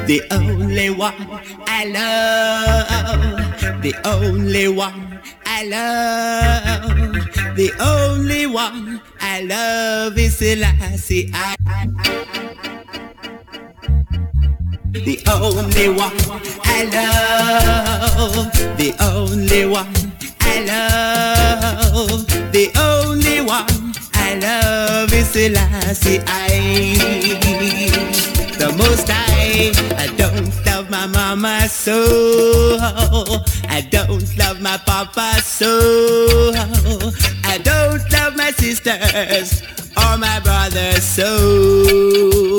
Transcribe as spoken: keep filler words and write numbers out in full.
the only one I love, the only one I love, the only one I love is Selassie. I, the only one I love, the only one I love, the only one I love is Selassie. I, the most I, I don't love my mama so, I don't love my papa so, I don't love my sisters or my brothers so.